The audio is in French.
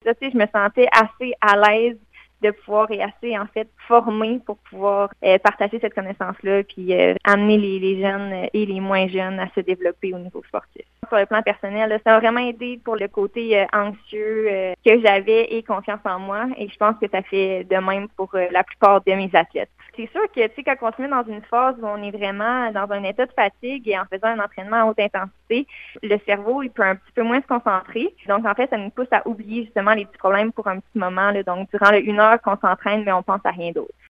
ça, tu sais, je me sentais assez à l'aise de pouvoir et assez, en fait, formée pour pouvoir partager cette connaissance-là puis amener les jeunes et les moins jeunes à se développer au niveau sportif. Sur le plan personnel, là, ça a vraiment aidé pour le côté anxieux que j'avais et confiance en moi. Et je pense que ça fait de même pour la plupart de mes athlètes. C'est sûr que, tu sais, quand on se met dans une phase où on est vraiment dans un état de fatigue et en faisant un entraînement à haute intensité, le cerveau, il peut un petit peu moins se concentrer. Donc, en fait, ça nous pousse à oublier justement les petits problèmes pour un petit moment. Là. Donc, durant une heure qu'on s'entraîne, mais on pense à rien d'autre.